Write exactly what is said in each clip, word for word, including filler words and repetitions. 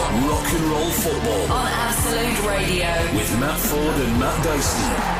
Rock and Roll Football on Absolute Radio with Matt Ford and Matt Dicey.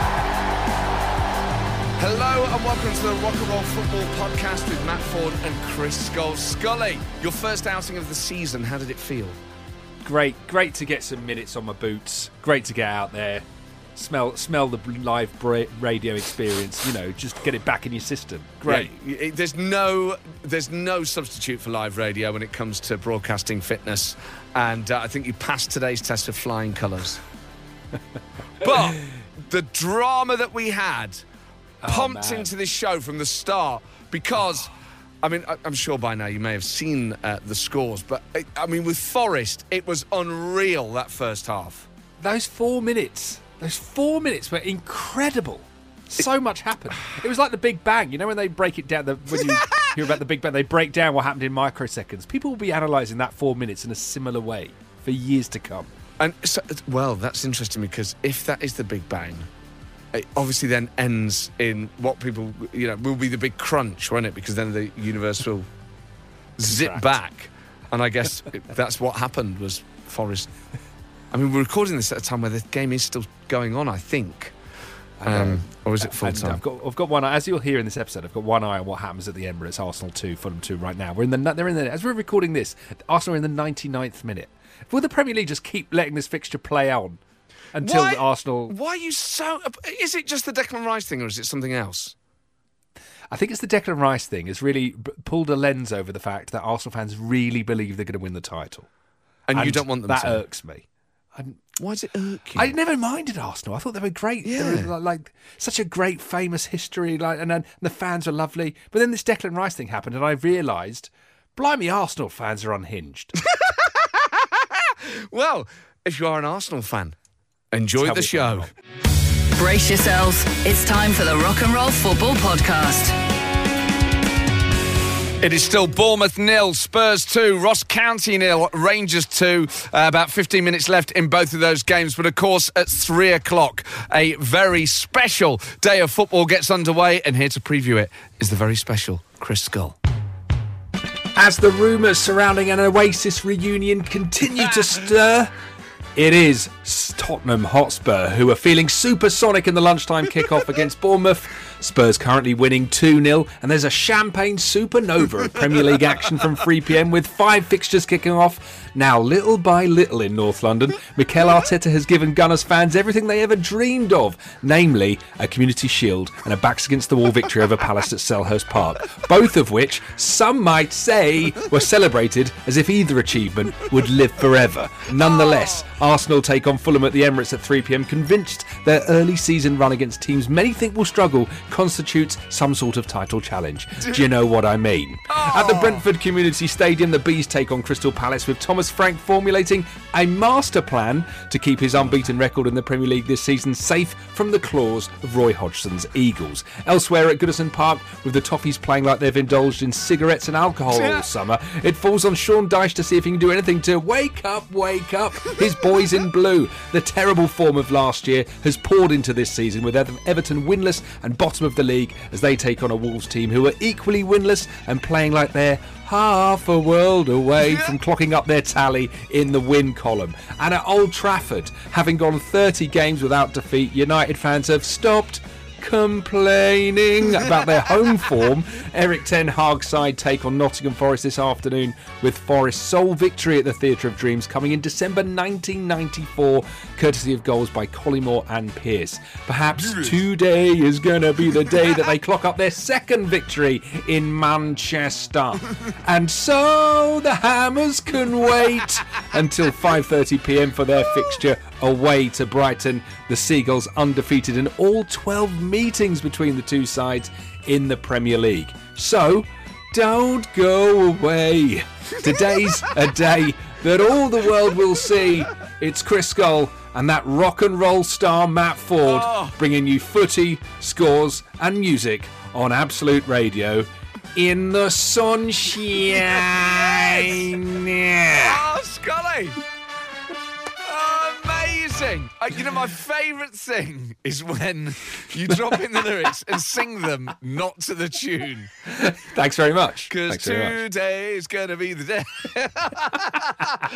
Hello and welcome to the Rock and Roll Football Podcast with Matt Ford and Chris Scholes. Scully, your first outing of the season, how did it feel? Great, great to get some minutes on my boots. Great to get out there, smell smell the live bra- radio experience. You know, just get it back in your system. Great. Yeah, it, there's no there's no substitute for live radio when it comes to broadcasting fitness, and uh, I think you passed today's test with flying colours. But the drama that we had pumped oh, into this show from the start, because I mean, I'm sure by now you may have seen uh, the scores, but I mean, with Forest, it was unreal that first half. Those four minutes, those four minutes were incredible. So much happened. It was like the Big Bang. You know when they break it down, the, when you hear about the Big Bang, they break down what happened in microseconds. People will be analysing that four minutes in a similar way for years to come. And so, well, that's interesting, because if that is the Big Bang, it obviously then ends in what people, you know, will be the big crunch, won't it? Because then the universe will zip Contract. back. And I guess it, that's what happened, was Forest. I mean, we're recording this at a time where the game is still going on, I think. Um, or is it full time? I've got, I've got one eye, as you'll hear in this episode, I've got one eye on what happens at the Emirates. Arsenal two, Fulham two right now. We're in the, they're in the, as we're recording this, Arsenal are in the ninety-ninth minute. Will the Premier League just keep letting this fixture play on until why, the Arsenal... Why are you so... Is it just the Declan Rice thing, or is it something else? I think it's the Declan Rice thing. It's really b- pulled a lens over the fact that Arsenal fans really believe they're going to win the title. And, and you don't want them that to? That irks me. I'm, Why does it irk you? I never minded Arsenal. I thought they were great. Yeah. They were like, like such a great, famous history, like, and, and the fans were lovely. But then this Declan Rice thing happened, and I realised, blimey, Arsenal fans are unhinged. Well, if you are an Arsenal fan, enjoy Tell the me show. Brace yourselves. It's time for the Rock and Roll Football Podcast. It is still Bournemouth nil, Spurs two, Ross County nil, Rangers two. Uh, about fifteen minutes left in both of those games. But of course, at three o'clock, a very special day of football gets underway. And here to preview it is the very special Chris Skull. As the rumours surrounding an Oasis reunion continue to stir, it is Tottenham Hotspur who are feeling supersonic in the lunchtime kickoff against Bournemouth. Spurs currently winning two nil, and there's a champagne supernova of Premier League action from three p.m. with five fixtures kicking off. Now, little by little in North London, Mikel Arteta has given Gunners fans everything they ever dreamed of, namely a Community Shield and a backs-against-the-wall victory over Palace at Selhurst Park, both of which some might say were celebrated as if either achievement would live forever. Nonetheless, Arsenal take on Fulham at the Emirates at three p.m, convinced their early season run against teams many think will struggle constitutes some sort of title challenge. Do you know what I mean? Oh. At the Brentford Community Stadium, the Bees take on Crystal Palace, with Thomas Frank formulating a master plan to keep his unbeaten record in the Premier League this season safe from the claws of Roy Hodgson's Eagles. Elsewhere at Goodison Park, with the Toffees playing like they've indulged in cigarettes and alcohol yeah. all summer, it falls on Sean Dyche to see if he can do anything to wake up, wake up his boys in blue. The terrible form of last year has poured into this season, with Everton winless and bottom of the league as they take on a Wolves team who are equally winless and playing like they're half a world away from clocking up their tally in the win column. And at Old Trafford, having gone thirty games without defeat, United fans have stopped complaining about their home form. Eric Ten Hag's side take on Nottingham Forest this afternoon, with Forest's sole victory at the Theatre of Dreams coming in December nineteen ninety-four, courtesy of goals by Collymore and Pearce. Perhaps today is going to be the day that they clock up their second victory in Manchester. And so the Hammers can wait until five thirty p.m. for their fixture away to Brighton. The Seagulls undefeated in all twelve meetings between the two sides in the Premier League. So, don't go away. Today's a day that all the world will see. It's Chris Skull and that rock and roll star Matt Ford oh. bringing you footy, scores and music on Absolute Radio in the sunshine. Oh, Scully! Amazing! Uh, you know, my favourite thing is when you drop in the lyrics and sing them not to the tune. Thanks very much. Because today's going to be the day. Oh,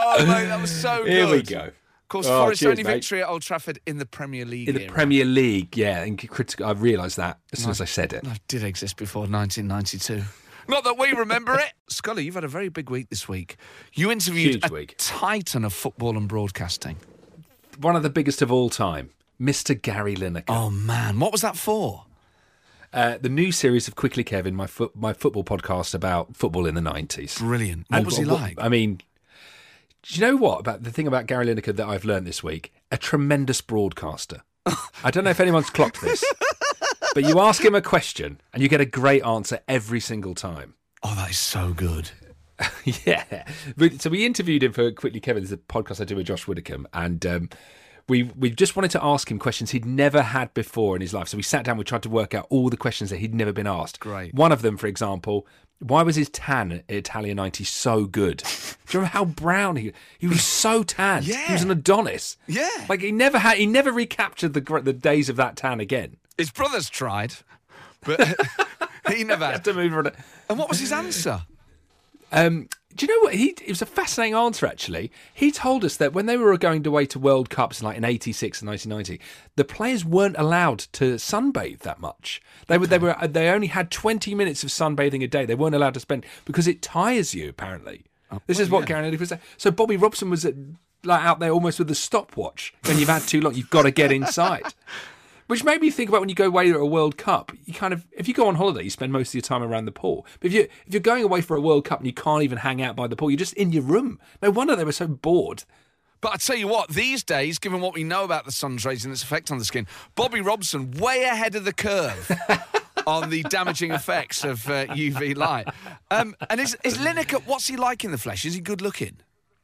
Oh, mate, that was so good. Here we go. Of course, Oh, Forest's cheers, only mate. victory at Old Trafford in the Premier League In the era. Premier League, yeah. And critical, I realised that as soon as I said it. That did exist before nineteen ninety-two. Not that we remember it. Scully, you've had a very big week this week. You interviewed Huge a week. titan of football and broadcasting. One of the biggest of all time, Mister Gary Lineker. Oh, man. What was that for? Uh, the new series of Quickly Kevin, my foot, my football podcast about football in the nineties. Brilliant. What And was he what- like? I mean, do you know what about the thing about Gary Lineker that I've learned this week? A tremendous broadcaster. I don't know if anyone's clocked this, but you ask him a question and you get a great answer every single time. Oh, that is so good. Yeah. But- So we interviewed him for Quickly Kevin, the podcast I do with Josh Widdicombe, and um, we we just wanted to ask him questions he'd never had before in his life. So we sat down, we tried to work out all the questions that he'd never been asked. Great. One of them, for example, why was his tan at Italia ninety so good? Do you remember how brown he he was? So tan. Yeah. He was an Adonis. Yeah. Like he never had, he never recaptured the gr- the days of that tan again. His brothers tried, but he never Had had. to move on. And what was his answer? Um, do you know what? He it was a fascinating answer. Actually, he told us that when they were going away to World Cups, like in eighty-six and nineteen ninety, the players weren't allowed to sunbathe that much. They were they were they only had twenty minutes of sunbathing a day. They weren't allowed to spend because it tires you. Apparently, this is what yeah. Gary Lineker was saying. So Bobby Robson was at, like out there almost with a stopwatch. When you've had too long, you've got to get inside. Which made me think about when you go away to a World Cup, you kind of, if you go on holiday, you spend most of your time around the pool. But if you if you're going away for a World Cup and you can't even hang out by the pool, you're just in your room. No wonder they were so bored. But I tell you what, these days, given what we know about the sun's rays and its effect on the skin, Bobby Robson way ahead of the curve on the damaging effects of uh, U V light. Um, and is, is Lineker, what's he like in the flesh? Is he good looking?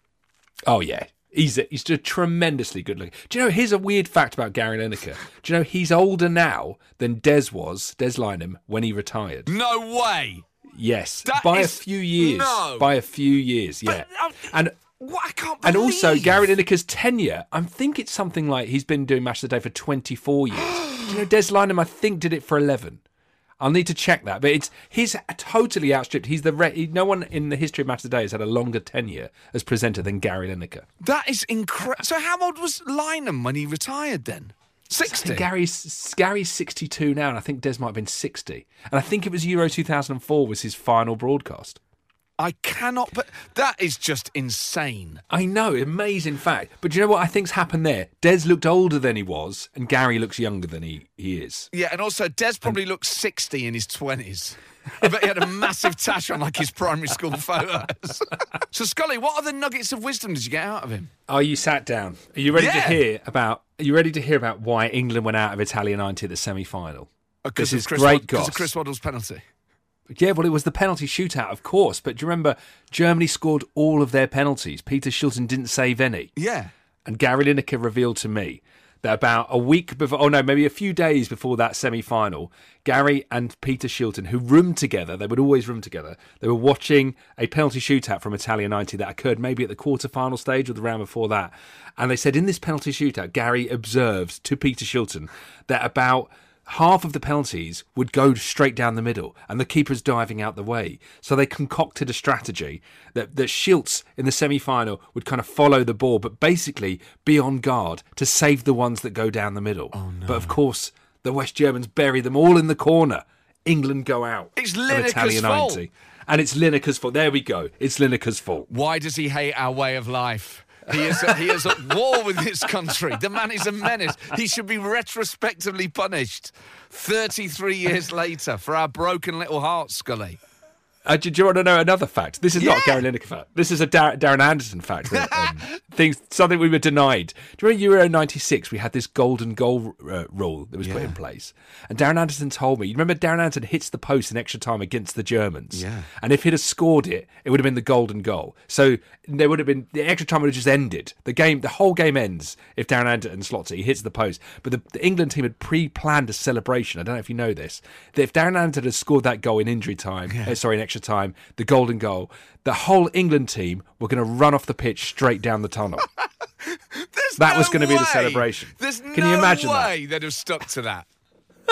Oh yeah, he's a, he's just tremendously good looking. Do you know? Here's a weird fact about Gary Lineker. Do you know he's older now than Des was, Des Lynam, when he retired? No way. Yes, That by is- a few years. no. By a few years, yeah. But, um, and What? I can't and believe. also Gary Lineker's tenure. I think it's something like he's been doing Match of the Day for twenty-four years. Do you know Des Lynam? I think did it for eleven. I'll need to check that, but it's he's totally outstripped. He's the re- no one in the history of Match of the Day has had a longer tenure as presenter than Gary Lineker. That is incredible. So how old was Lynam when he retired then? I sixty? think Gary's Gary's sixty-two now, and I think Des might have been sixty. And I think it was Euro two thousand four was his final broadcast. I cannot, but that is just insane. I know, amazing fact. But do you know what I think's happened there? Des looked older than he was, and Gary looks younger than he, he is. Yeah, and also Des probably looks sixty in his twenties. I bet he had a massive tash on like his primary school photos. So, Scully, what other nuggets of wisdom did you get out of him? Are you sat down? Are you ready to Yeah. hear about? Are you ready to hear about why England went out of Italia ninety at the semi-final? Because This of is Chris great Wad- 'cause goss. of Chris Waddle's penalty. Yeah, well, it was the penalty shootout, of course. But do you remember Germany scored all of their penalties? Peter Shilton didn't save any. Yeah. And Gary Lineker revealed to me that about a week before, oh no, maybe a few days before that semi-final, Gary and Peter Shilton, who roomed together, they would always room together, they were watching a penalty shootout from Italia ninety that occurred maybe at the quarter-final stage or the round before that. And they said in this penalty shootout, Gary observed to Peter Shilton that about half of the penalties would go straight down the middle and the keeper's diving out the way. So they concocted a strategy that, that Schiltz in the semi-final would kind of follow the ball, but basically be on guard to save the ones that go down the middle. Oh, no. But of course, the West Germans bury them all in the corner. England go out. It's of Lineker's Italia fault. ninety. And it's Lineker's fault. There we go. It's Lineker's fault. Why does he hate our way of life? He is, he is at war with this country. The man is a menace. He should be retrospectively punished thirty-three years later for our broken little hearts, Scully. Uh, do, do you want to know another fact? This is not a Yeah. Gary Lineker fact. This is a Dar- Darren Anderson fact. That, um, things, something we were denied. Do you remember Euro ninety-six? We had this golden goal uh, rule that was put Yeah. in place. And Darren Anderson told me, you remember Darren Anderson hits the post in extra time against the Germans? Yeah. And if he'd have scored it, it would have been the golden goal. So there would have been, the extra time would have just ended. The game, the whole game ends if Darren Anderson slots it, he hits the post. But the, the England team had pre-planned a celebration. I don't know if you know this. That if Darren Anderson had scored that goal in injury time, uh, sorry, in extra time, the golden goal, the whole England team were going to run off the pitch straight down the tunnel. There's That no was going to be the way. celebration. There's Can no you imagine that? way they'd have stuck to that.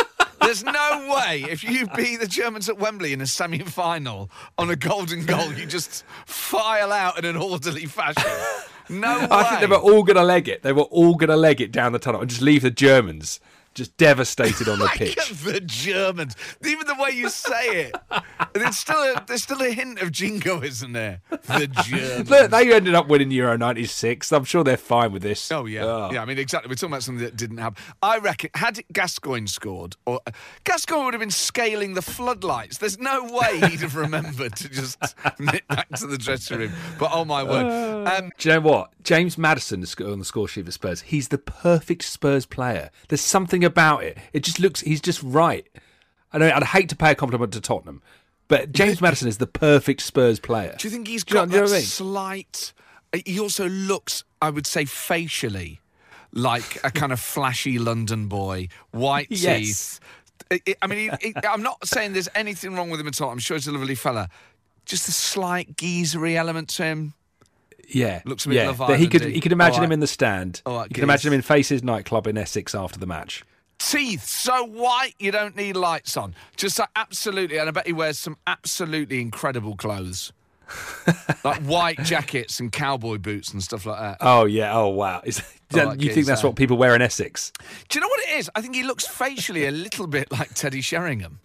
There's no way if you beat the Germans at Wembley in a semi-final on a golden goal, you just file out in an orderly fashion. No way. I think they were all going to leg it. They were all going to leg it down the tunnel and just leave the Germans just devastated on the pitch. The Germans. Even the way you say it. There's still a, there's still a hint of jingo, isn't there? The Germans. Look, they ended up winning Euro ninety-six. I'm sure they're fine with this. Oh, yeah. Oh. Yeah, I mean, exactly. We're talking about something that didn't happen. I reckon, had Gascoigne scored, or Gascoigne would have been scaling the floodlights. There's no way he'd have remembered to just nip back to the dressing room. But, oh, my word. Um, Do you know what? James Maddison is on the score sheet for Spurs. He's the perfect Spurs player. There's something about it. It just looks, he's just right. I know, I'd hate to pay a compliment to Tottenham, but James Maddison is the perfect Spurs player. Do you think he's Do you know- got do you know that what I mean? slight... He also looks, I would say, facially like a kind of flashy London boy, white Yes. teeth. I- I I mean, he, he, I'm not saying there's anything wrong with him at all. I'm sure he's a lovely fella. Just a slight geezery element to him. Yeah, Looks a bit yeah. Love That he could, Island-y. he could imagine All right. him in the stand. All right, you geez. can imagine him in Faces nightclub in Essex after the match. Teeth so white you don't need lights on. Just like absolutely, and I bet he wears some absolutely incredible clothes. Like white jackets and cowboy boots and stuff like that. Oh yeah. Oh wow. Is, Oh, that you think that's geezer. what people wear in Essex? Do you know what it is? I think he looks facially a little bit like Teddy Sheringham.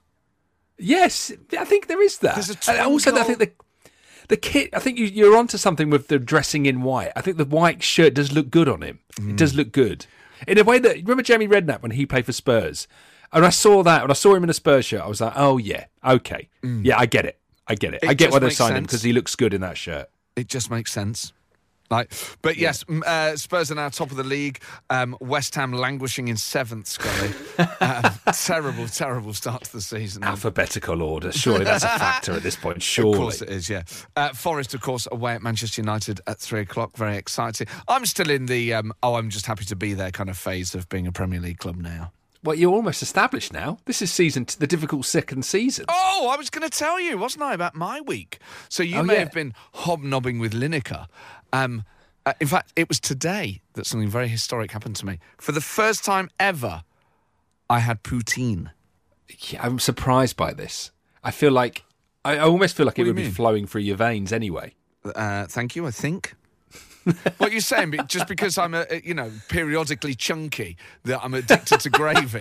Yes, I think there is that. There's a And also, I twinkle. think the the kit. I think you, you're onto something with the dressing in white. I think the white shirt does look good on him. Mm. It does look good in a way that. Remember Jamie Redknapp when he played for Spurs, and I saw that when I saw him in a Spurs shirt, I was like, oh yeah, okay, yeah, I get it, I get it, It I get just why they makes signed him sense. because he looks good in that shirt. It just makes sense. Like, but yes, m uh, Spurs are now top of the league. Um, West Ham languishing in seventh, Scully. um, terrible, terrible start to the season. Alphabetical order, surely that's a factor at this point. Surely, Of course it is, yeah. Uh, Forest, of course, away at Manchester United at three o'clock. Very exciting. I'm still in the, um, oh, I'm just happy to be there kind of phase of being a Premier League club now. Well, you're almost established now. This is season t- the difficult second season. Oh, I was going to tell you, wasn't I, about my week? So you Oh, may yeah. have been hobnobbing with Lineker. Um, uh, in fact, it was today that something very historic happened to me. For the first time ever, I had poutine. Yeah, I'm surprised by this. I feel like I, I almost feel like What it do you would be mean? flowing through your veins anyway. Uh, thank you, I think. What you're saying, but just because I'm, a, you know, periodically chunky, that I'm addicted to gravy.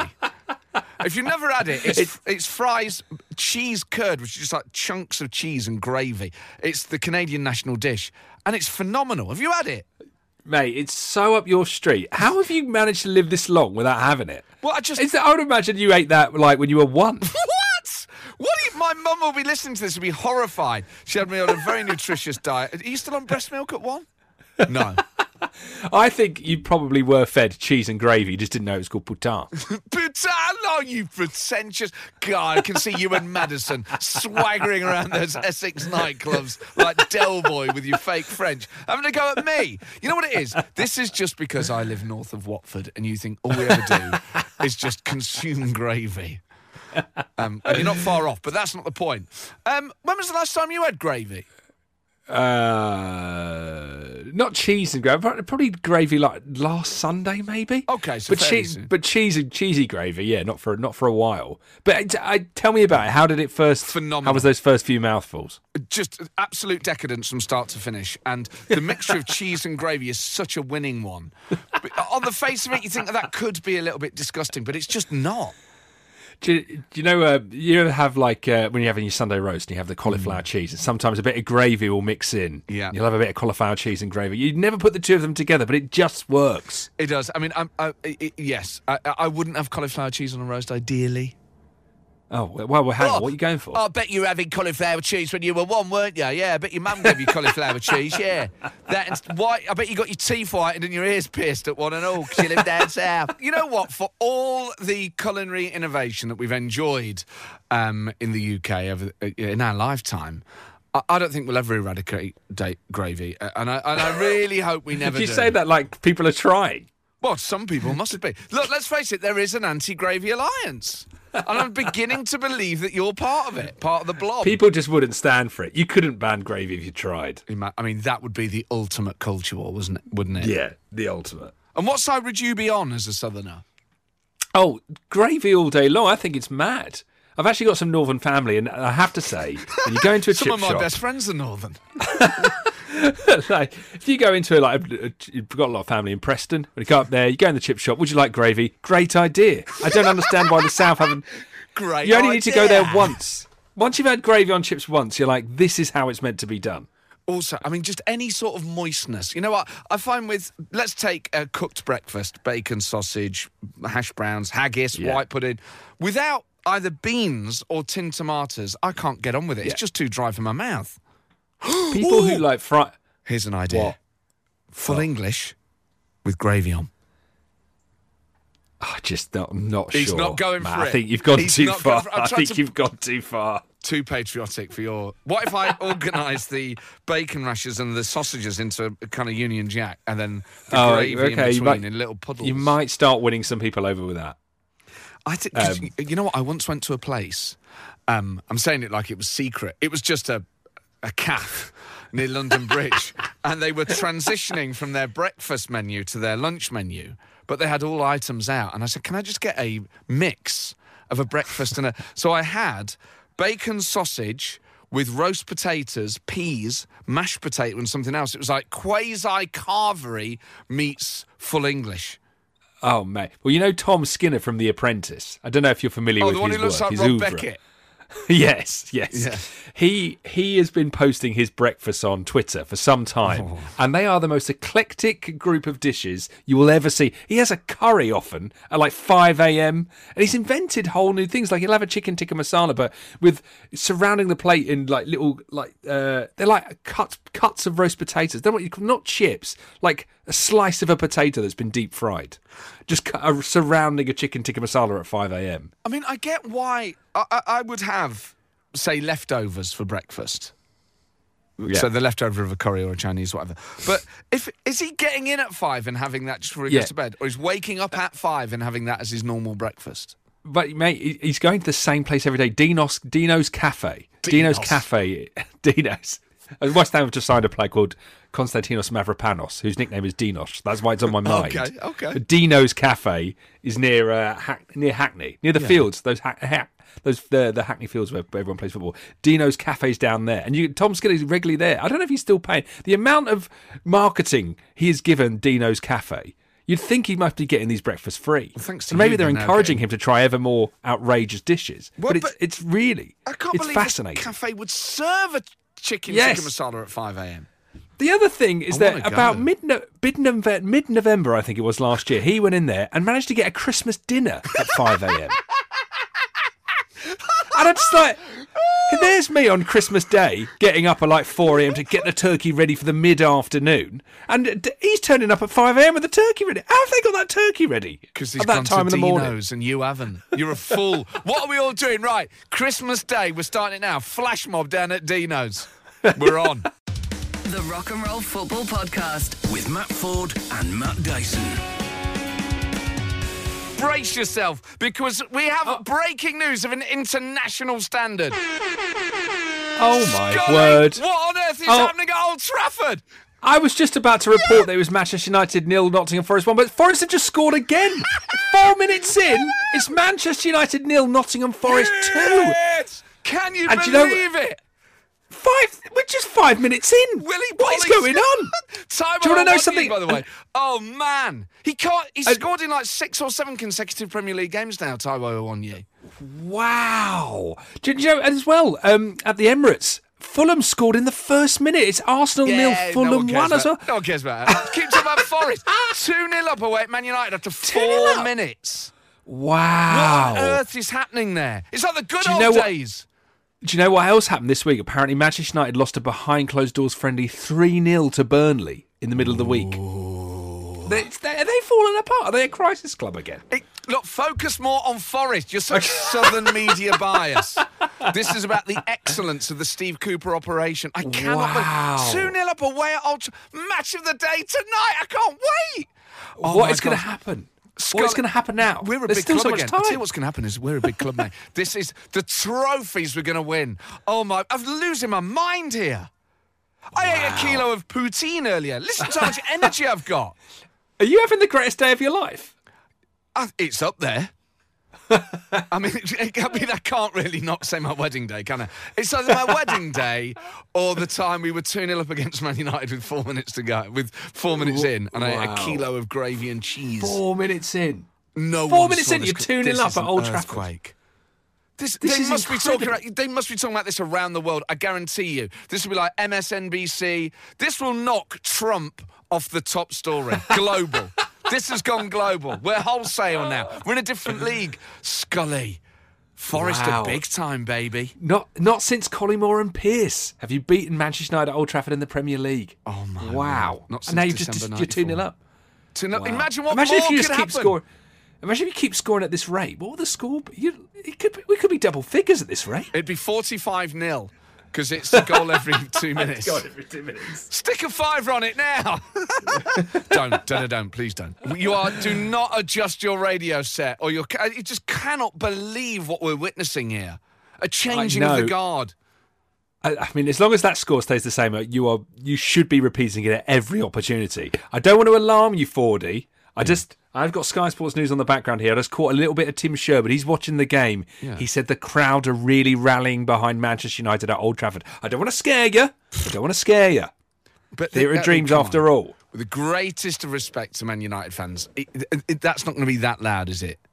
If you've never had it, it's, it's fries, cheese curd, which is just like chunks of cheese and gravy. It's the Canadian national dish, and it's phenomenal. Have you had it? Mate, it's so up your street. How have you managed to live this long without having it? Well, I just... Is that, I would imagine you ate that like when you were one. What? What? Are you, my mum will be listening to this and be horrified. She had me on a very nutritious diet. Are you still on breast milk at one? No. I think you probably were fed cheese and gravy. You just didn't know it was called putain. Putain, oh, you pretentious. God, I can see you and Madison swaggering around those Essex nightclubs like Del Boy with your fake French, having a go at me. You know what it is? This is just because I live north of Watford and you think all we ever do is just consume gravy. Um, and you're not far off, but that's not the point. Um, when was the last time you had gravy? Uh, not cheese and gravy, but probably gravy like last Sunday, maybe. Okay, so but fairly cheese, soon. but cheese and cheesy gravy, yeah, not for not for a while. But I, I, tell me about it. How did it first? Phenomenal. How was those first few mouthfuls? Just absolute decadence from start to finish. And the mixture of cheese and gravy is such a winning one. But on the face of it, you think that, that could be a little bit disgusting, but it's just not. Do you, do you know, uh, you ever have like, uh, when you're having your Sunday roast and you have the cauliflower cheese and sometimes a bit of gravy will mix in. Yeah. You'll have a bit of cauliflower cheese and gravy. You'd never put the two of them together, but it just works. It does. I mean, I'm, I, I, yes, I, I wouldn't have cauliflower cheese on a roast, ideally. Oh, well, well hang on, what are you going for? I bet you were having cauliflower cheese when you were one, weren't you? Yeah, I bet your mum gave you cauliflower cheese, yeah. That and white, I bet you got your teeth whitened and your ears pierced at one and all because you live down south. You know what? For all the culinary innovation that we've enjoyed um, in the U K over, uh, in our lifetime, I, I don't think we'll ever eradicate date gravy. Uh, and, I, and I really hope we never you do. say that like people are trying. Well, some people must be. Look, let's face it, there is an anti-gravy alliance. And I'm beginning to believe that you're part of it, part of the blob. People just wouldn't stand for it. You couldn't ban gravy if you tried. I mean, that would be the ultimate culture war, wasn't it? Wouldn't it? Yeah, the ultimate. And what side would you be on as a southerner? Oh, gravy all day long. I think it's mad. I've actually got some Northern family, and I have to say, when you go into a Some chip of my shop, best friends are Northern. like, if you go into like a, a, you've got a lot of family in Preston, when you go up there, you go in the chip shop. Would you like gravy? Great idea. I don't understand why the South haven't. Great. You only idea. need to go there once. Once you've had gravy on chips once, you're like, this is how it's meant to be done. Also, I mean, just any sort of moistness. You know what? I find with, let's take a cooked breakfast, bacon, sausage, hash browns, haggis, Yeah. white pudding. Without either beans or tinned tomatoes, I can't get on with it. Yeah. It's just too dry for my mouth. People who Ooh. like fry. Here's an idea. What? Full What? English with gravy on. Oh, just not, I'm not He's sure. not going Matt, for I it. think you've gone He's too not far. going for- I'm I trying think to- you've gone too far. Too patriotic for your... What if I organised the bacon rashers and the sausages into a kind of Union Jack and then the Oh, gravy okay, in between you might- in little puddles? You might start winning some people over with that. I think 'cause Um, you know what? I once went to a place. Um, I'm saying it like it was secret. It was just a a cafe near London Bridge, and they were transitioning from their breakfast menu to their lunch menu, but they had all items out. And I said, "Can I just get a mix of a breakfast and a?" So I had bacon sausage with roast potatoes, peas, mashed potato, and something else. It was like quasi carvery meets full English. Oh, mate. Well, you know Tom Skinner from The Apprentice. I don't know if you're familiar Oh, with the one his who looks work. like his Rob oeuvre. Beckett. Yes, yes. Yeah. He he has been posting his breakfasts on Twitter for some time, Oh. and they are the most eclectic group of dishes you will ever see. He has a curry often at like five a.m. and he's invented whole new things. Like he'll have a chicken tikka masala, but with surrounding the plate in like little like uh, they're like cuts cuts of roast potatoes. They're what you call not chips, like a slice of a potato that's been deep fried, just cu- uh, surrounding a chicken tikka masala at five a.m. I mean, I get why I, I, I would have, say, leftovers for breakfast. Yeah. So the leftover of a curry or a Chinese, whatever. But if is he getting in at five and having that just before he Yeah. goes to bed, or he's waking up at five and having that as his normal breakfast? But mate, he- he's going to the same place every day. Dinos, Dino's Cafe. Dino's Dinos. Cafe. Dino's. West Ham have just signed a player called Konstantinos Mavropanos, whose nickname is Dinos. That's why it's on my mind. Okay, okay. But Dino's Cafe is near uh, Hack, near Hackney, near the Yeah. fields. Those ha- ha- those the the Hackney fields where everyone plays football. Dino's Cafe's down there, and you Tom Skinner's regularly there. I don't know if he's still paying the amount of marketing he has given Dino's Cafe. You'd think he must be getting these breakfasts free. Well, thanks to and maybe you, they're they're now encouraging getting- him to try ever more outrageous dishes. Well, but it's but it's really I can't it's believe fascinating. a cafe would serve a chicken Yes. tikka masala at five a.m. The other thing is I that wanna go. about mid mid mid November, I think it was last year, he went in there and managed to get a Christmas dinner at five a.m. And I'm just like, there's me on Christmas Day getting up at like four a.m. to get the turkey ready for the mid-afternoon, and d- he's turning up at five a.m. with the turkey ready. How have they got that turkey ready? Because he's at that gone time to in the morning. Dino's and you haven't. You're a fool. What are we all doing? Right, Christmas Day, we're starting it now. Flash mob down at Dino's. We're on. The Rock and Roll Football Podcast. With Matt Ford and Matt Dyson. Brace yourself, because we have breaking news of an international standard. Oh my Scully, word! what on earth is Oh. happening at Old Trafford? I was just about to report that it was Manchester United nil, Nottingham Forest one, but Forest have just scored again. Four minutes in, it's Manchester United nil, Nottingham Forest two. Yes! Can you And do believe you know- it? Five, we're just five minutes in. Willie what is Bolly's- going on? Taiwo Do you wanna know Awoniyi, something? by the way? Oh man, he can't. He's Uh, scored in like six or seven consecutive Premier League games now. Taiwo Awoniyi. Wow. Do you know, and as well, um, at the Emirates, Fulham scored in the first minute. It's Arsenal nil, no Fulham cares one as well. about- No one cares about that. Keeps about Forest. two nil up away at Man United after two nil four up? minutes. Wow. What on earth is happening there? It's like the good Do you old know what- days. Do you know what else happened this week? Apparently, Manchester United lost a behind closed doors friendly three nil to Burnley in the middle of the week. They, they, are they falling apart? Are they a crisis club again? It, look, focus more on Forest. You're such southern media bias. This is about the excellence of the Steve Cooper operation. I cannot Wow. believe two nil up away at Ultra. Match of the day tonight. I can't wait. Oh what my is going to God. happen? Scully- What's going to happen now? We're a There's big still club so much again. time. I'll tell you what's going to happen is we're a big club now. This is the trophies we're going to win. Oh my, I'm losing my mind here. I ate a kilo of poutine earlier. Listen to how much energy I've got. Are you having the greatest day of your life? I, it's up there. I mean, it, I mean, I can't really not say my wedding day, can I? It's either my wedding day or the time we were two nil up against Man United with four minutes to go, with four minutes in, and I ate a kilo of gravy and cheese. Four minutes in. No, Four one minutes saw in, this. you're two nil up at Old Trafford. Earthquake. This, This they is must incredible. be talking. They must be talking about this around the world. I guarantee you, this will be like M S N B C. This will knock Trump off the top story. Global. This has gone global. We're wholesale now. We're in a different league. Scully, Forest Wow. are big time, baby. Not not since Collymore and Pearce have you beaten Manchester United at Old Trafford in the Premier League. Oh my Wow! word. Not and now since you're just December you're two nil ninety-four. up. To no- Wow. Imagine what Imagine more if you could just happen. keep scoring. Imagine if you keep scoring at this rate. What would the score be? You, it could be, we could be double figures at this rate. It'd be forty-five nil because it's a goal every two minutes. every two minutes. Stick a fiver on it now. don't, don't, don't, please don't. You are. Do not adjust your radio set, or you you just cannot believe what we're witnessing here. A changing of know. the guard. I, I mean, as long as that score stays the same, you are you should be repeating it at every opportunity. I don't want to alarm you, Fordy. I just. I've got Sky Sports News on the background here. I just caught a little bit of Tim Sherwood. He's watching the game. Yeah. He said the crowd are really rallying behind Manchester United at Old Trafford. I don't want to scare you. I don't want to scare you. But There are uh, dreams come after on. all. With the greatest of respect to Man United fans, it, it, it, that's not going to be that loud, is it?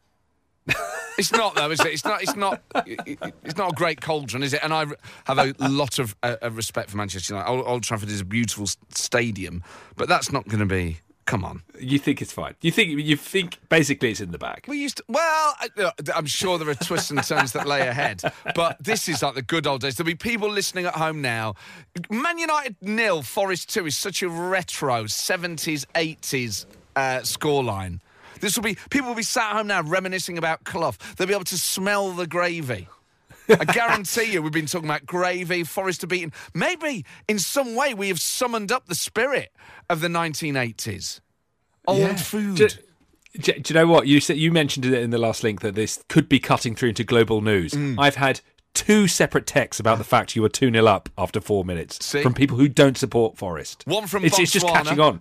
It's not though, is it? It's not. It's not. It, it's not a great cauldron, is it? And I have a lot of, uh, of respect for Manchester United. Old, Old Trafford is a beautiful s- stadium, but that's not going to be. Come on. You think it's fine. You think you think basically it's in the bag. We used to. Well, I, uh, I'm sure there are twists and turns that lay ahead, but this is like the good old days. There'll be people listening at home now. Man United nil, Forest two is such a retro seventies, eighties uh, scoreline. This will be people will be sat at home now reminiscing about Clough. They'll be able to smell the gravy. I guarantee you, we've been talking about gravy, Forest are beaten. Maybe in some way we have summoned up the spirit of the nineteen eighties. Old Yeah. food. Do, do, do you know what you said? You mentioned it in the last link that this could be cutting through into global news. Mm. I've had two separate texts about the fact you were two nil up after four minutes See? from people who don't support Forest. One from it's, it's just Botswana. catching on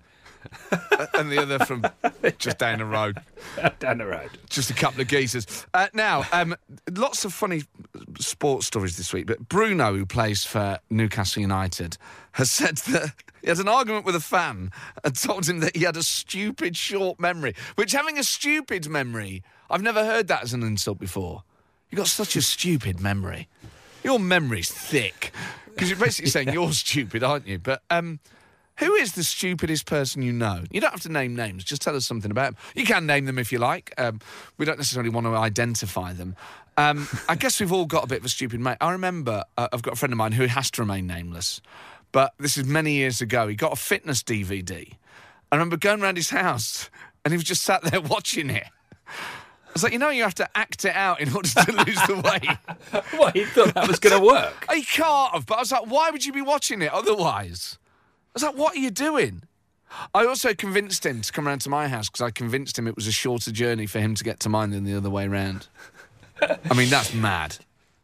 And the other from just down the road. down the road. Just a couple of geezers. Uh, now, um, lots of funny sports stories this week, but Bruno, who plays for Newcastle United, has said that he had an argument with a fan and told him that he had a stupid short memory, which having a stupid memory, I've never heard that as an insult before. You've got such a stupid memory. Your memory's thick. Because you're basically saying you're stupid, aren't you? But um, who is the stupidest person you know? You don't have to name names. Just tell us something about them. You can name them if you like. Um, we don't necessarily want to identify them. Um, I guess we've all got a bit of a stupid mate. I remember uh, I've got a friend of mine who has to remain nameless. But this is many years ago. He got a fitness D V D. I remember going round his house and he was just sat there watching it. I was like, you know, you have to act it out in order to lose the weight. What, he thought that was going to work? He can't have, but I was like, why would you be watching it otherwise? I was like, what are you doing? I also convinced him to come round to my house because I convinced him it was a shorter journey for him to get to mine than the other way round. I mean, that's mad.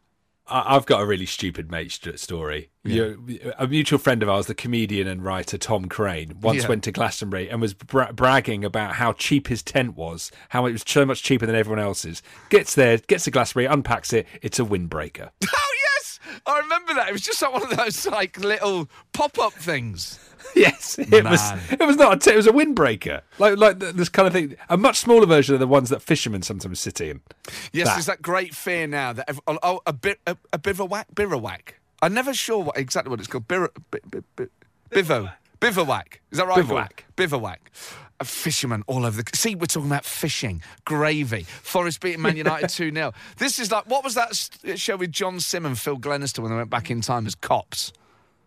I- I've got a really stupid mate st- story. Yeah. You, a mutual friend of ours, the comedian and writer Tom Crane, once Yeah. went to Glastonbury and was bra- bragging about how cheap his tent was, how it was so much cheaper than everyone else's. Gets there, gets to Glastonbury, unpacks it. It's a windbreaker. Oh, yes! I remember that. It was just like one of those, like, little pop-up things. Yes, it was. Man. It was not a tent. It was a windbreaker, like like th- this kind of thing. A much smaller version of the ones that fishermen sometimes sit in. Yes, That. there's that great fear now that... ev- Oh, oh a, bit, a, a bivouac? Bivouac. I'm never sure what exactly what it's called. Bir, bi, bi, bi, bivo. Bivouac. Is that right? Bivouac. Bivouac. A fisherman all over the... See, we're talking about fishing. Gravy. Forest beating Man United two nil. This is like... What was that s- show with John Sim and Phil Glenister when they went back in time as cops?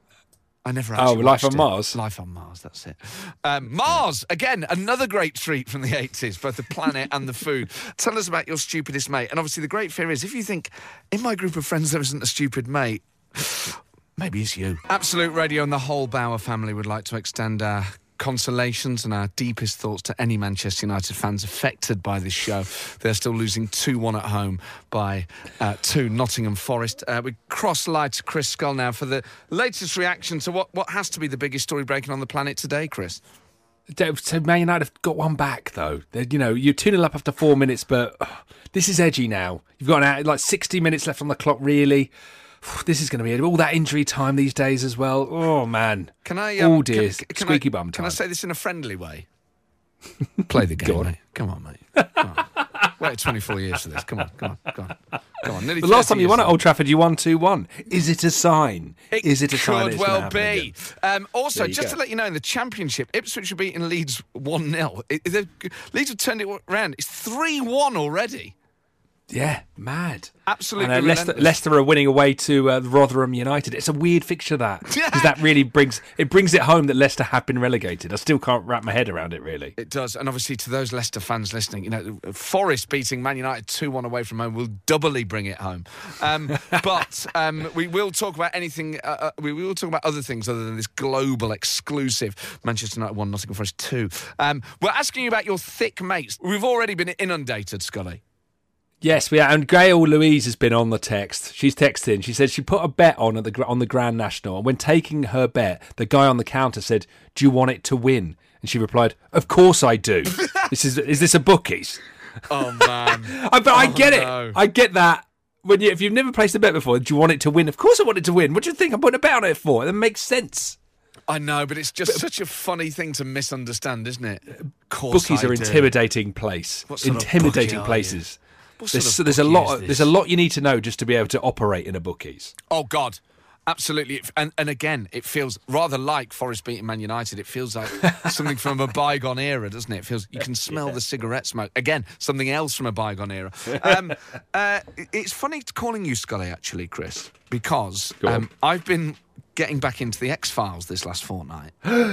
I never actually Oh, Life watched on it. Mars? Life on Mars, that's it. Um, Mars, again, another great treat from the eighties, both the planet and the food. Tell us about your stupidest mate. And obviously the great fear is, if you think, in my group of friends there isn't a stupid mate, maybe it's you. Absolute Radio and the whole Bauer family would like to extend our consolations and our deepest thoughts to any Manchester United fans affected by this show. They're still losing two one at home by uh, to Nottingham Forest. Uh, we cross live to Chris Skull now for the latest reaction to what, what has to be the biggest story breaking on the planet today, Chris. So Man United have got one back, though. They're, you know, you're two nil up after four minutes, but oh, this is edgy now. You've got an, like sixty minutes left on the clock, really. This is going to be all that injury time these days as well. Oh, man. Can I... Um, oh, dear. Can, can Squeaky I, bum time. Can I say this in a friendly way? Play the game, Go on. mate. Come on, mate. Come on. Wait twenty-four years for this. Come on, come on, come on. Come on. Nearly The last time you won at years Old Trafford, you won two one. Is it a sign? It is it a sign could it's gonna well happen be. again? Um, also, There you just go. to let you know, in the Championship, Ipswich are beating Leeds one nil. It, it, Leeds have turned it around. It's three one already. Yeah, mad. Absolutely And, uh, Leicester, relentless. Leicester are winning away to uh, Rotherham United. It's a weird fixture, that. Because that really brings it brings it home that Leicester have been relegated. I still can't wrap my head around it, really. It does. And obviously, to those Leicester fans listening, you know, Forest beating Man United two one away from home will doubly bring it home. Um, but um, we will talk about anything, uh, uh, we will talk about other things other than this global exclusive Manchester United one, Nottingham Forest two. Um, we're asking you about your thick mates. We've already been inundated, Scully. Yes, we are. And Gail Louise has been on the text. She's texting. She said she put a bet on at the on the Grand National, and when taking her bet, the guy on the counter said, "Do you want it to win?" And she replied, "Of course I do." This is is this a bookies? Oh, man. I, but I Oh, get it. no. I get that. When you, if you've never placed a bet before, do you want it to win? Of course I want it to win. What do you think I'm putting a bet on it for? That makes sense. I know, but it's just but, such a funny thing to misunderstand, isn't it? Of course Bookies I are do. intimidating place. What sort of Intimidating bookie are places. What There's, sort of there's a bookie lot. is There's this? a lot you need to know just to be able to operate in a bookies. Oh, God. Absolutely. And, and again, it feels rather like Forest beating Man United. It feels like something from a bygone era, doesn't it? It feels you can smell Yeah. the cigarette smoke. Again, something else from a bygone era. Um, uh, it's funny calling you Scully, actually, Chris, because Go on. um, I've been getting back into the X-Files this last fortnight.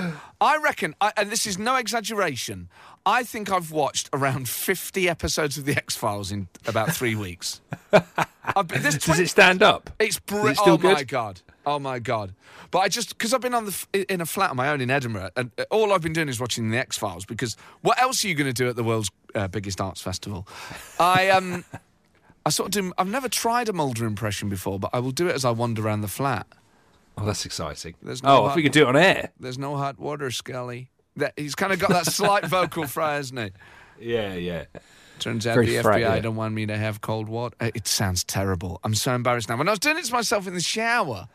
I reckon, I, and this is no exaggeration, I think I've watched around fifty episodes of the X-Files in about three weeks. I've been, there's Does twenty it stand up? It's Is brilliant. it still Oh good? my god! Oh my god! But I just because I've been on the f- in a flat on my own in Edinburgh, and all I've been doing is watching the X Files. Because what else are you going to do at the world's uh, biggest arts festival? I um, I sort of do. I've never tried a Mulder impression before, but I will do it as I wander around the flat. Oh, that's exciting. There's no oh, if hot- we could do it on air. There's no hot water, Scully. That he's kind of got that slight vocal fry, hasn't he? Yeah, yeah. Turns out Very the frank, F B I yeah. don't want me to have cold water. Uh, It sounds terrible. I'm so embarrassed now. When I was doing it to myself in the shower.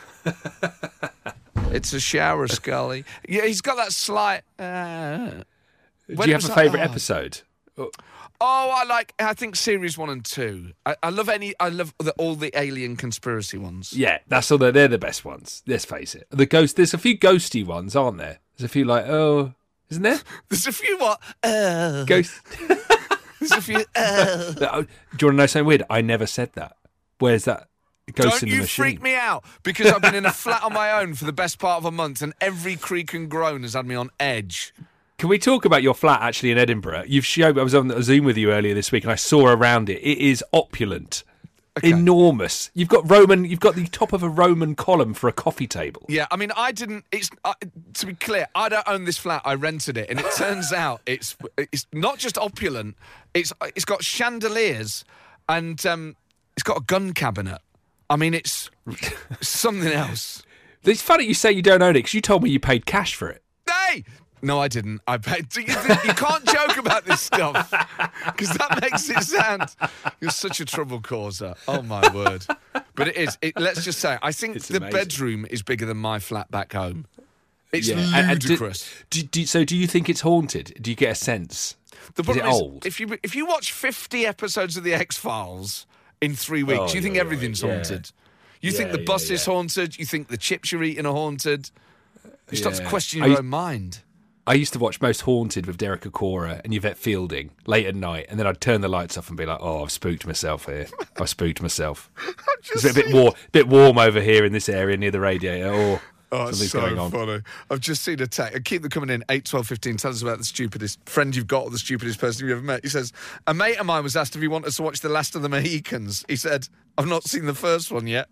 It's a shower, Scully. Yeah, he's got that slight... Uh, Do when you it have a was- favourite oh. episode? Oh, Oh, I like, I think series one and two. I, I love any, I love the, all the alien conspiracy ones. yeah, that's all. The, they're the best ones. Let's face it. The ghost. There's a few ghosty ones, aren't there? There's a few like, oh, isn't there? There's a few what? Uh, Ghost. there's a few. Uh. Do you want to know something weird? I never said that. Where's that? Ghost Don't in the you machine. freak me out because I've been in a flat on my own for the best part of a month and every creak and groan has had me on edge. Can we talk about your flat actually in Edinburgh? You've showed. I was on a Zoom with you earlier this week, and I saw around it. It is opulent, Okay. enormous. You've got Roman. You've got the top of a Roman column for a coffee table. Yeah, I mean, I didn't. It's uh, to be clear, I don't own this flat. I rented it, and it turns out it's it's not just opulent. It's it's got chandeliers, and um, it's got a gun cabinet. I mean, it's something else. It's funny you say you don't own it because you told me you paid cash for it. Hey. No, I didn't. I paid. You, you can't joke about this stuff because that makes it sound you're such a trouble causer. Oh my word! But it is. It, let's just say, I think It's the amazing. bedroom is bigger than my flat back home. It's Yeah. And- and do- ludicrous. Do, do, so, do you think it's haunted? Do you get a sense? the is it problem is, old? if you if you watch fifty episodes of the X Files in three weeks, Oh, you think you're everything's right, yeah. haunted. You Yeah, think the yeah, bus is yeah. haunted. You think the chips you're eating are haunted. You start to Yeah. question I your used- own mind. I used to watch Most Haunted with Derek Acora and Yvette Fielding late at night, and then I'd turn the lights off and be like, "Oh, I've spooked myself here. I've spooked myself. It's a bit warm, bit warm over here in this area near the radiator. Oh, Oh, it's something's so going on." funny. I've just seen a text. Keep them coming in. eight, twelve, fifteen. Tell us about the stupidest friend you've got or the stupidest person you've ever met. He says, a mate of mine was asked if he wanted to watch The Last of the Mohicans. He said, I've not seen the first one yet.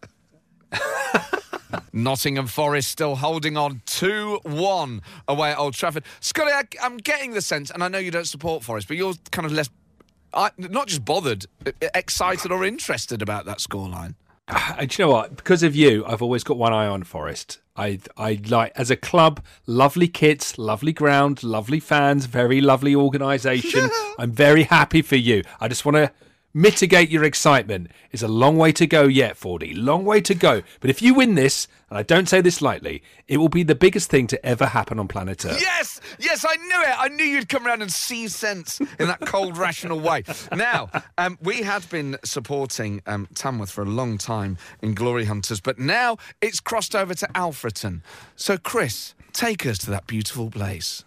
Nottingham Forest still holding on two one away at Old Trafford. Scotty, I, I'm getting the sense, and I know you don't support Forest, but you're kind of less, I, not just bothered, excited or interested about that scoreline. And do you know what? Because of you, I've always got one eye on Forest. I, I like, as a club, lovely kits, lovely ground, lovely fans, very lovely organisation. I'm very happy for you. I just want to mitigate your excitement. It's a long way to go yet, Fordy. Long way to go. But if you win this, and I don't say this lightly, it will be the biggest thing to ever happen on planet Earth. Yes, yes, I knew it. I knew you'd come around and see sense in that cold, rational way. Now, um, we had been supporting um, Tamworth for a long time in Glory Hunters, but now it's crossed over to Alfreton. So, Chris, take us to that beautiful place.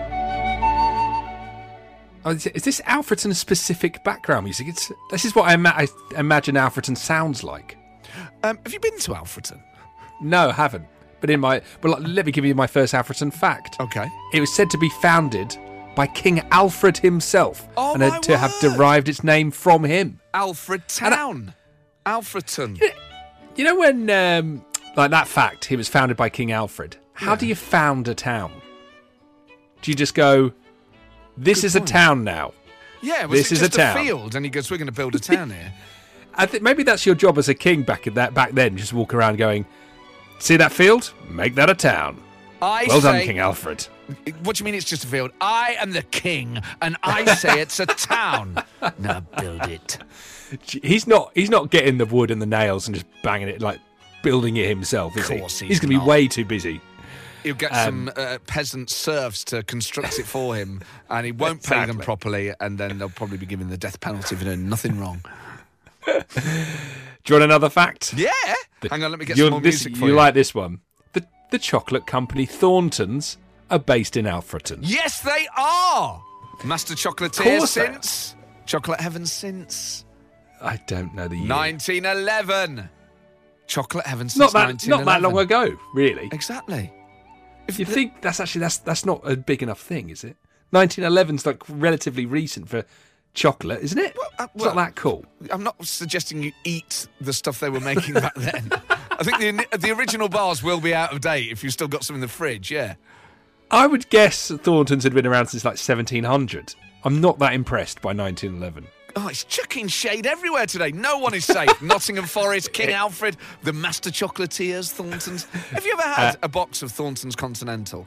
Oh, is is this Alfreton specific background music? It's This is what I, ima- I imagine Alfreton sounds like. Um, have you been to Alfreton? No, I haven't. But in my well, let me give you my first Alfreton fact. Okay. It was said to be founded by King Alfred himself, Oh, and my had to have word. derived its name from him. Alfred Town. Alfreton. You know when, um, like that fact, he was founded by King Alfred. How Yeah. do you found a town? Do you just go, "This Good is point. a town now"? Yeah, was This it is just a town. field? And he goes, we're going to build a town here. I think maybe that's your job as a king back in that back then. Just walk around going, "See that field? Make that a town." I Well say, done, King Alfred. What do you mean it's just a field? I am the king, and I say it's a town. Now build it. He's not. He's not getting the wood and the nails and just banging it, like building it himself. Is Of course he? he's He's going to be not. way too busy. He'll get Um, some uh, peasant serfs to construct it for him, and he won't pay them Exactly. properly, and then they'll probably be given the death penalty for doing nothing wrong. Do you want another fact? Yeah. Hang on, let me get You're- some more this- music for you you. like this one? The the chocolate company Thorntons are based in Alfreton. Yes, they are. Master Chocolatier Course they are. since Chocolate Heaven since I don't know the year. nineteen eleven. Chocolate Heaven since Not that nineteen not eleven. that long ago, really. Exactly. If You the- think that's actually that's that's not a big enough thing, is it? nineteen eleven's like relatively recent for chocolate, isn't it? Well, uh, it's well- not that cool. I'm not suggesting you eat the stuff they were making back then. I think the the original bars will be out of date if you've still got some in the fridge, yeah. I would guess Thorntons had been around since like seventeen hundred. I'm not that impressed by nineteen eleven. Oh, it's chucking shade everywhere today. No one is safe. Nottingham Forest, King Alfred, the Master Chocolatiers, Thorntons. Have you ever had Uh, a box of Thorntons Continental?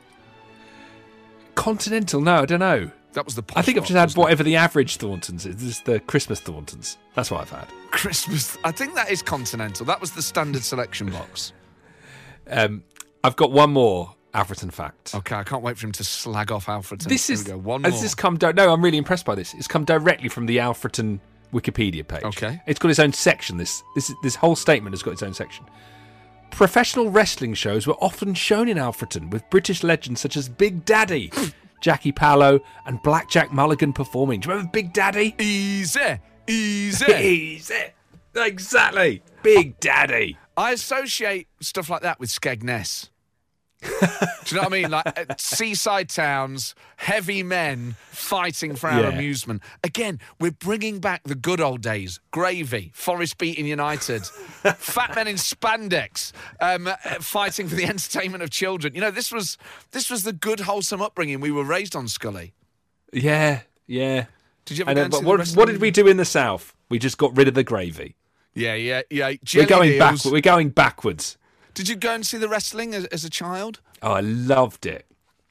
Continental? No, I don't know. That was the posh I think I've box, just had wasn't it? whatever the average Thorntons is. This is the Christmas Thorntons. That's what I've had. Christmas. I think that is Continental. That was the standard selection box. Um, I've got one more Alfreton fact. Okay, I can't wait for him to slag off Alfreton. This Here is we go. One has more. this come? Di- no, I'm really impressed by this. It's come directly from the Alfreton Wikipedia page. Okay. It's got its own section. This this this whole statement has got its own section. Professional wrestling shows were often shown in Alfreton, with British legends such as Big Daddy, Jackie Pallow, and Blackjack Mulligan performing. Do you remember Big Daddy? Easy, easy. Easy. Exactly. Big Daddy. I associate stuff like that with Skegness. Do you know what I mean? Like uh, seaside towns, heavy men fighting for our Yeah. amusement. Again, we're bringing back the good old days. Gravy, Forest beating United, fat men in spandex, um, uh, fighting for the entertainment of children. You know, this was this was the good, wholesome upbringing we were raised on, Scully. Yeah, yeah. Did you ever I go know, and but see the what, wrestling? what did we do in the South? We just got rid of the gravy. Yeah, yeah, yeah. We're Jelly going deals. backwards. We're going backwards. Did you go and see the wrestling as, as a child? Oh, I loved it.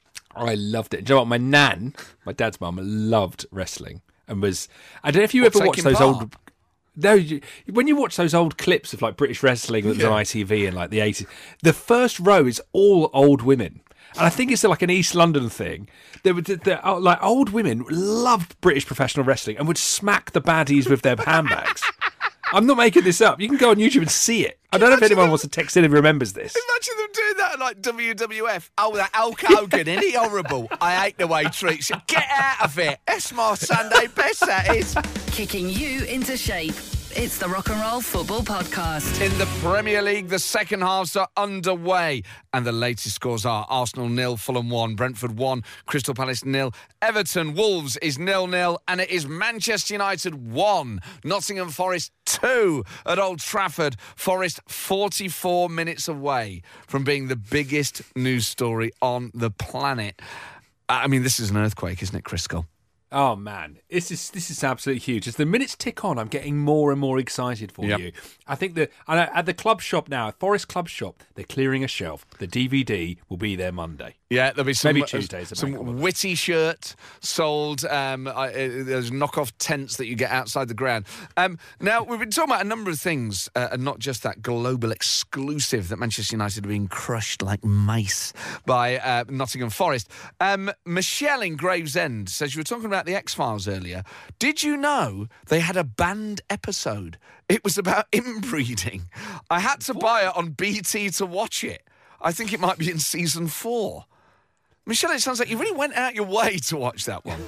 I loved it. Do you know what? My nan, my dad's mum, loved wrestling and was. I don't know if you What, ever watched taking those part? old. No, you, when you watch those old clips of like British wrestling that was on Yeah. I T V in like the eighties, the first row is all old women. And I think it's like an East London thing. There were the, oh, like old women loved British professional wrestling and would smack the baddies with their handbags. I'm not making this up. You can go on YouTube and see it. I don't know if Imagine anyone them- wants to text in and remembers this. Imagine them doing that at like W W F. Oh, that Hulk Hogan, isn't he horrible? I hate the way he treats you. Get out of it. That's my Sunday best, that is. Kicking you into shape. It's the Rock and Roll Football Podcast. In the Premier League, the second halves are underway. And the latest scores are Arsenal nil, Fulham one, Brentford one, Crystal Palace nil, Everton Wolves is nil nil, and it is Manchester United one, Nottingham Forest two at Old Trafford. Forest forty-four minutes away from being the biggest news story on the planet. I mean, this is an earthquake, isn't it, Chris Skull? Oh man, this is this is absolutely huge. As the minutes tick on, I'm getting more and more excited for Yep. you. I think that and at the club shop now, Forest Club Shop, they're clearing a shelf. The D V D will be there Monday. Yeah, there'll be some, Maybe Tuesdays, uh, a some bank holiday. witty shirt sold. Um, uh, there's knockoff tents that you get outside the ground. Um, now, we've been talking about a number of things, uh, and not just that global exclusive that Manchester United are being crushed like mice by uh, Nottingham Forest. Um, Michelle in Gravesend says, you were talking about the X-Files earlier. Did you know they had a banned episode? It was about inbreeding. I had to buy it on B T to watch it. I think it might be in season four. Michelle, it sounds like you really went out your way to watch that one.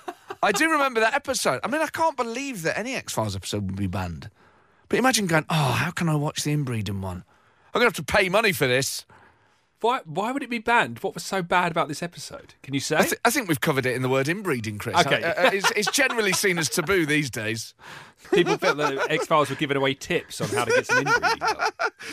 I do remember that episode. I mean, I can't believe that any X-Files episode would be banned. But imagine going, oh, how can I watch the inbreeding one? I'm going to have to pay money for this. Why why would it be banned? What was so bad about this episode? Can you say? I, th- I think we've covered it in the word inbreeding, Chris. Okay. Uh, uh, it's, it's generally seen as taboo these days. People felt that X-Files were giving away tips on how to get some inbreeding done.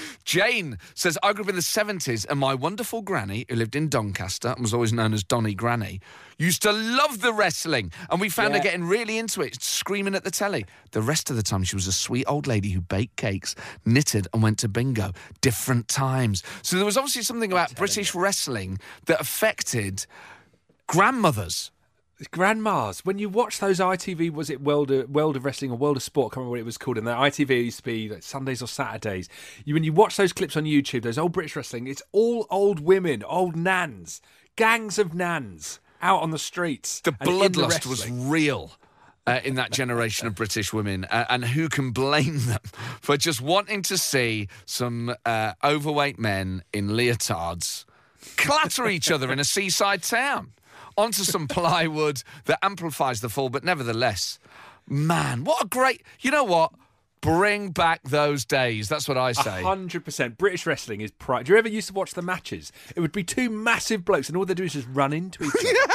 Jane says, I grew up in the seventies and my wonderful granny, who lived in Doncaster and was always known as Donny Granny, used to love the wrestling, and we found Yeah. her getting really into it, screaming at the telly. The rest of the time, she was a sweet old lady who baked cakes, knitted and went to bingo. Different times. So there was obviously something about British wrestling that affected grandmothers. Grandmas, when you watch those I T V, was it World of, World of Wrestling or World of Sport? I can't remember what it was called. And that I T V used to be like Sundays or Saturdays. You, when you watch those clips on YouTube, those old British wrestling, it's all old women, old nans, gangs of nans out on the streets. The and in the bloodlust was wrestling. real. Uh, in that generation of British women, uh, and who can blame them for just wanting to see some uh, overweight men in leotards clatter each other in a seaside town onto some plywood that amplifies the fall, but nevertheless, man, what a great... You know what? Bring back those days. That's what I say. A hundred percent. British wrestling is pride. Do you ever used to watch the matches? It would be two massive blokes, and all they do is just run into each other.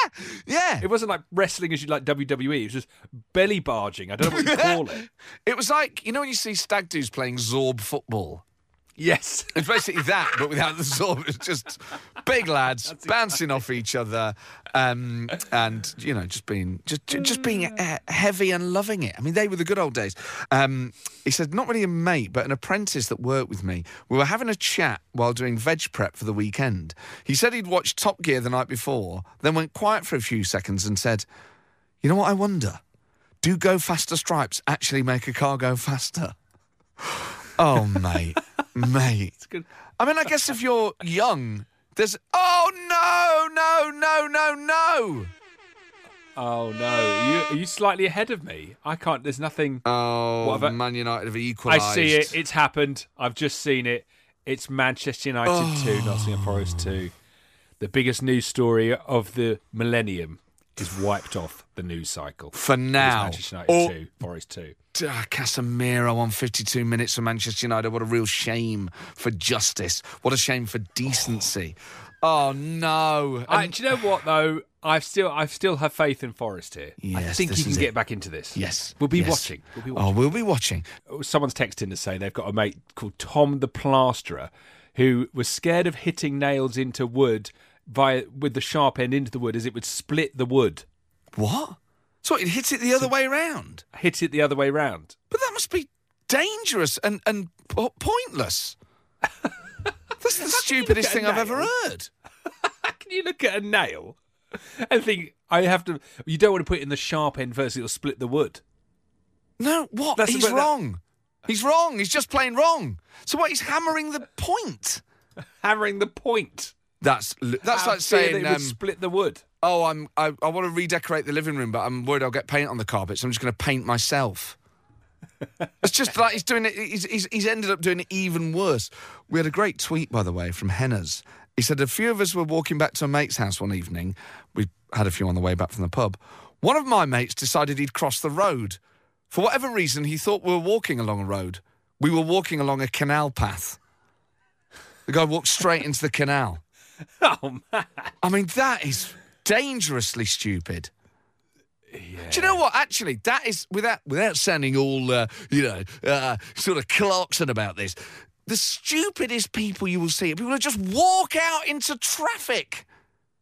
Yeah. It wasn't like wrestling as you like W W E. It was just belly barging. I don't know what you call it. It was like, you know when you see stag doos playing Zorb football? Yes. It's basically that, but without the Zorb. It's just big lads bouncing off each other, um, and you know, just being just just being uh, heavy and loving it. I mean, they were the good old days. Um, he said, not really a mate, but an apprentice that worked with me. We were having a chat while doing veg prep for the weekend. He said he'd watched Top Gear the night before, then went quiet for a few seconds and said, "You know what? I wonder, do Go Faster stripes actually make a car go faster?" Oh, mate. Mate. It's good. I mean, I guess if you're young, there's... Oh, no, no, no, no, no. Oh no, are you, are you slightly ahead of me? I can't. There's nothing. Oh, What have I- Man United have equalised. I see it. It's happened. I've just seen it. It's Manchester United Oh. two, Nottingham Forest two. The biggest news story of the millennium is wiped off the news cycle. For It's now. Manchester United Oh. two, Forest two. Ah, Casemiro on fifty-two minutes for Manchester United. What a real shame for justice. What a shame for decency. Oh, no. I, And- do you know what though? I've still, I still have faith in Forest here. I Yes, think this he can is get it. back into this. Yes. we'll be yes. watching. We'll be Oh, watching. we'll be watching. Someone's texting to say they've got a mate called Tom the Plasterer who was scared of hitting nails into wood via with the sharp end into the wood as it would split the wood. What? So it hits it the other way round? Hit it the other way round. But that must be dangerous and, and po- pointless. That's the stupidest at thing a I've ever nail? heard. How can you look at a nail and think, I have to... You don't want to put it in the sharp end first, it'll split the wood. No, what? That's He's about that- wrong. He's wrong. He's just plain wrong. So what? He's hammering the point. Hammering the point. That's that's How like fear saying, that it would um, split the wood. "Oh, I'm I, I want to redecorate the living room, but I'm worried I'll get paint on the carpet, so I'm just going to paint myself." It's just like he's doing it. He's, he's he's ended up doing it even worse. We had a great tweet, by the way, from Hennas. He said a few of us were walking back to a mate's house one evening. We had a few on the way back from the pub. One of my mates decided he'd cross the road. For whatever reason, he thought we were walking along a road. We were walking along a canal path. The guy walked straight into the canal. Oh, man. I mean, that is dangerously stupid. Do you know what? Actually, that is, without without sounding all, uh, you know, uh, sort of Clarkson about this, the stupidest people you will see are people who just walk out into traffic.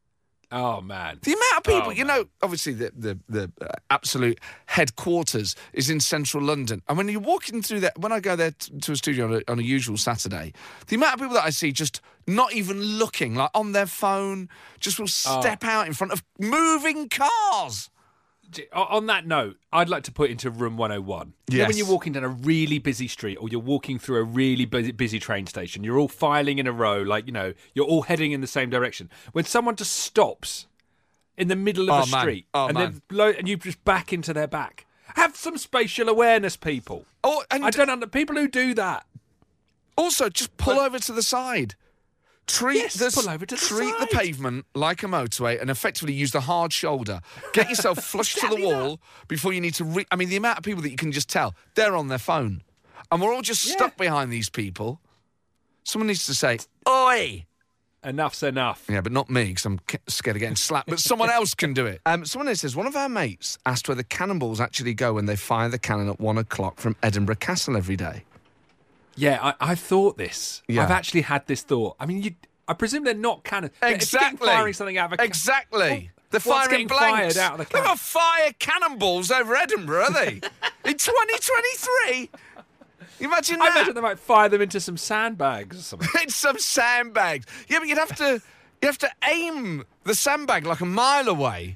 Oh, man. The amount of people, Oh, you man. know, obviously the the, the uh, absolute headquarters is in central London. And when you're walking through there, when I go there t- to a studio on a, on a usual Saturday, the amount of people that I see just not even looking, like on their phone, just will step out in front of moving cars. On that note, I'd like to put into room one oh one. You know, when Yes. you're walking down a really busy street or you're walking through a really busy, busy train station, you're all filing in a row, like, you know, you're all heading in the same direction. When someone just stops in the middle of Oh, a man. street Oh, and, man. then lo- and you just back into their back. Have some spatial awareness, people. Oh, and I don't under people who do that. also just pull But- over to the side. Treat, Yes, the, pull over to the treat the side. pavement like a motorway and effectively use the hard shoulder. Get yourself flush to the Exactly wall before you need to... Re- I mean, the amount of people that you can just tell, they're on their phone. And we're all just Yeah. stuck behind these people. Someone needs to say, oi! Enough's enough. Yeah, but not me, because I'm k- scared of getting slapped. But someone else can do it. Um, someone else says, one of our mates asked where the cannonballs actually go when they fire the cannon at one o'clock from Edinburgh Castle every day. Yeah, I, I've thought this. Yeah. I've actually had this thought. I mean, you, I presume they're not cannon. If you're getting Exactly. firing something out of a ca- Exactly. Well, They're what's firing getting blanks. fired out of the They've cannon? got fire cannonballs over Edinburgh, are they? In twenty twenty-three? Imagine I that. imagine they might fire them into some sandbags or something. It's some sandbags. Yeah, but you'd have to you have to aim the sandbag like a mile away.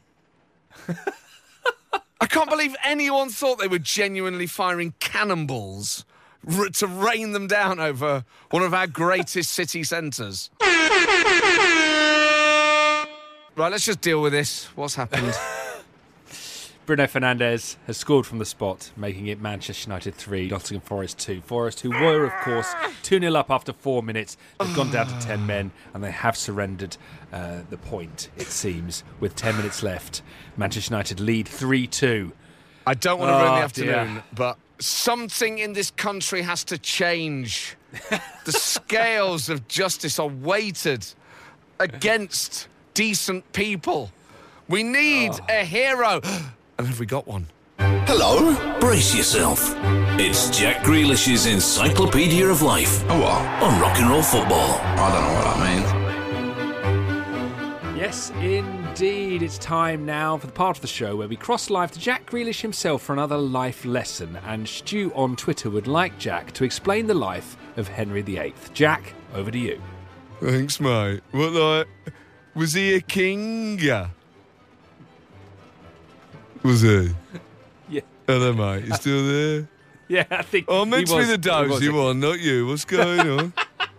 I can't believe anyone thought they were genuinely firing cannonballs r- to rain them down over one of our greatest city centres. Right, let's just deal with this. What's happened? Bruno Fernandes has scored from the spot, making it Manchester United three, Nottingham Forest two. Forest, who were, of course, two nil up after four minutes, have gone down to ten men, and they have surrendered uh, the point, it seems, with ten minutes left. Manchester United lead three two. I don't want to ruin the Oh, afternoon, dear. but something in this country has to change. The scales of justice are weighted against decent people. We need a hero. And have we got one? Hello? Brace yourself. It's Jack Grealish's Encyclopedia of Life. Oh, what? On rock and roll football. I don't know what that means. Yes, indeed. It's time now for the part of the show where we cross live to Jack Grealish himself for another life lesson. And Stu on Twitter would like Jack to explain the life of Henry the Eighth. Jack, over to you. Thanks, mate. What, like, was he a king? Was he? Yeah, Hello, mate. You still there? yeah. I think Oh, meant he to be was- the he was dozy a- one, not you. What's going on?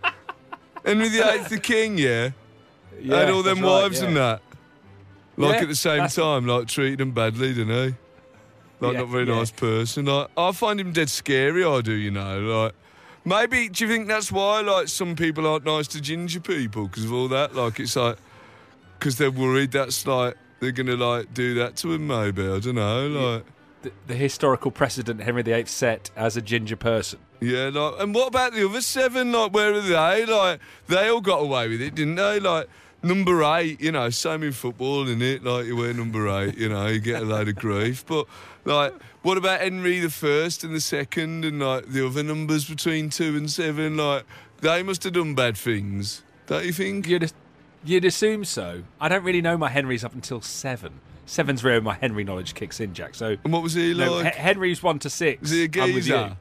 Henry the Eighth, the king, yeah? Yeah, Had all them that's right, wives yeah. and that. Like Yeah, at the same that's- time, like treating them badly, didn't he? Like Yeah, not very yeah. nice person. Like I find him dead scary. I do, you know. Like maybe do you think that's why like some people aren't nice to ginger people because of all that? Like it's like because they're worried that's like they're gonna like do that to him. Maybe I don't know. Like The, the historical precedent Henry the Eighth set as a ginger person. yeah. Like and what about the other seven? Like where are they? Like they all got away with it, didn't they? Like. Number eight, you know, same in football, isn't it? Like, you wear number eight, you know, you get a load of grief. But, like, what about Henry the First and the Second and, like, the other numbers between two and seven? Like, they must have done bad things, don't you think? You'd, you'd assume so. I don't really know my Henrys up until seven. Seven's where my Henry knowledge kicks in, Jack. So And what was he no, like? H- Henry's one to six. Was he a I'm with you. geezer?